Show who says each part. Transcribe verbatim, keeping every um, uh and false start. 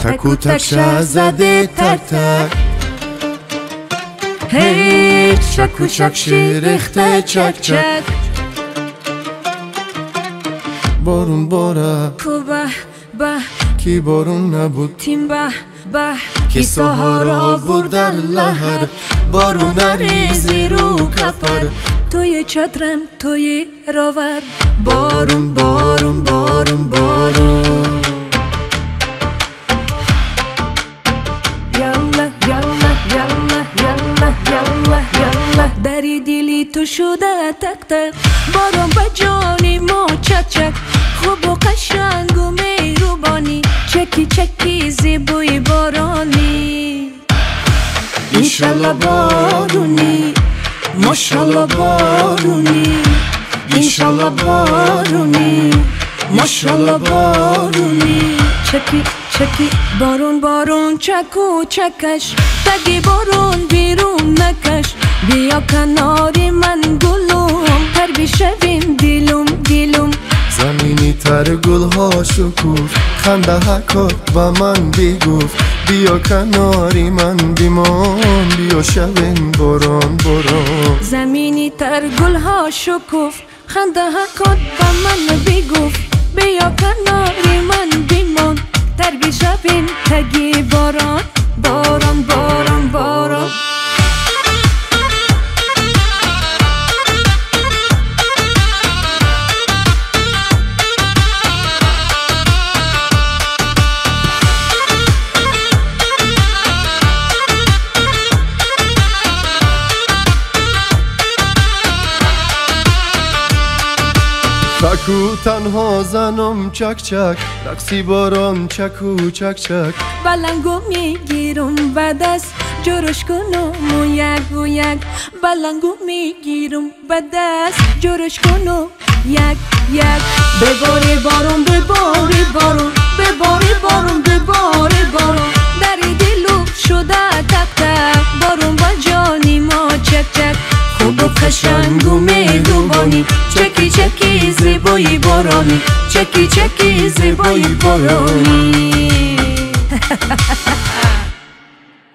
Speaker 1: تک و تک شه زده تک تک هی چک و چک شه ریخته چک چک بارون باره
Speaker 2: کو به به
Speaker 1: کی بارون نبود
Speaker 2: تیم به به
Speaker 1: کی سهارا بود در لحر بارون نریزی رو کفر
Speaker 2: توی چترم توی راور
Speaker 1: بارون بارون بارون بارون
Speaker 2: یالا یالا یالا یالا یالا یالا دری دیلی تو شده تک تک بارون به جانی ما چک چک خوب و قشنگ و مهربانی چکی چکی زیبوی بارانی
Speaker 1: انشالله بارونی ماشالله بارونی انشالله بارونی ماشالله بارونی
Speaker 2: چکی چکی بارون بارون چکو چکش تگی بارون بیرون نکش بیا کناری من گلوم پر بشویم دیلوم دیلوم
Speaker 1: زمینی تر گل ها شکوف خنده حکات با من بیگفت بیا کناری من بیمان بیا شویم باران باران
Speaker 2: زمینی تر گل ها شکوف خنده حکات با من بیگفت بیا کناری من بیمان تر بشویم تگی باران باران باران باران
Speaker 1: چکو تنها زنم چک چک رقصی باران چکو چک چک
Speaker 2: بلنگو میگیرم به دست جورش کنم و یک و یک بلنگو میگیرم به دست جورش کنم یک یک بباری بارون بباری بارون بباری بارون بباری بارون در دلو شده تک تک بارون با جانی ما چک چک خوب و قشنگ و مهربانی چکی چکی زیبایی بارانی چکی چکی زیبایی بارانی